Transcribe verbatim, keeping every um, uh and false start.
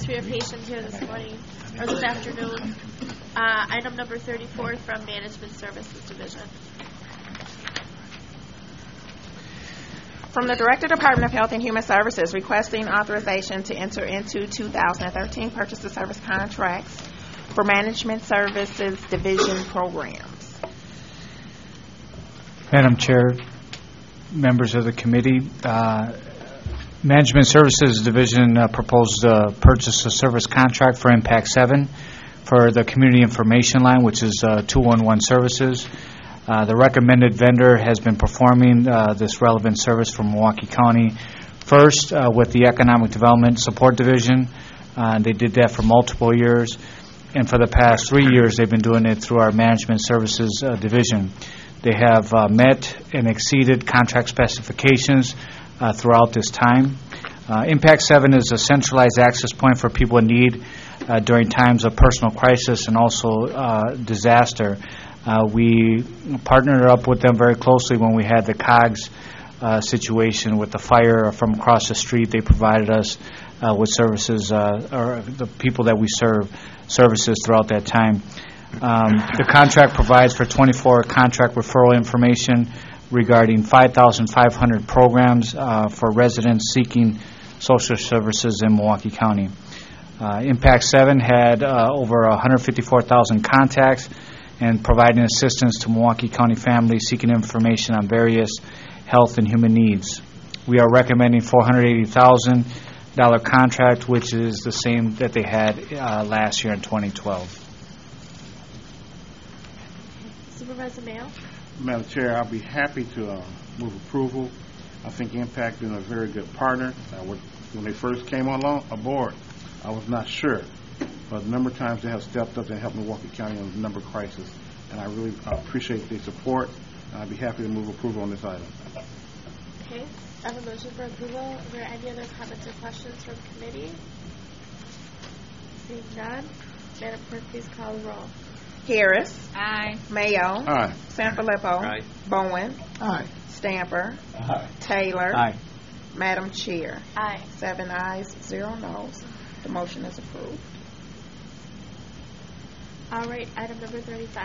for your patience here this morning, or this afternoon. Uh, item number thirty-four from Management Services Division. From the Director, Department of Health and Human Services, requesting authorization to enter into two thousand thirteen purchase of service contracts for Management Services Division programs. Madam Chair, members of the committee, uh, Management Services Division uh, proposed uh, purchase of service contract for Impact seven for the Community Information Line, which is uh, two one one services. Uh, the recommended vendor has been performing uh, this relevant service for Milwaukee County. First, uh, with the Economic Development Support Division. Uh, they did that for multiple years. And for the past three years, they've been doing it through our Management Services uh, Division. They have uh, met and exceeded contract specifications uh, throughout this time. Uh, Impact seven is a centralized access point for people in need uh, during times of personal crisis and also uh, disaster. Uh, we partnered up with them very closely when we had the COGS uh, situation with the fire from across the street. They provided us uh, with services, uh, or the people that we serve, services throughout that time. Um, the contract provides for twenty-four contract referral information regarding five thousand five hundred programs uh, for residents seeking social services in Milwaukee County. Uh, Impact seven had uh, over one hundred fifty-four thousand contacts and providing assistance to Milwaukee County families seeking information on various health and human needs. We are recommending four hundred eighty thousand dollars contract, which is the same that they had uh, last year in twenty twelve. Supervisor Mayo? Madam Chair, I'll be happy to uh, move approval. I think Impact has been a very good partner. Uh, when they first came along aboard, I was not sure. But a number of times they have stepped up and helped Milwaukee County on a number of crises. And I really uh, appreciate their support. And I'd be happy to move approval on this item. Okay, I have a motion for approval. Are there any other comments or questions from committee? Seeing none, Madam Clerk, please call the roll. Harris. Aye. Mayo. Aye. Sanfilippo. Aye. Bowen. Aye. Stamper. Aye. Taylor. Aye. Madam Chair. Aye. Seven ayes, zero noes. The motion is approved. All right, item number thirty-five.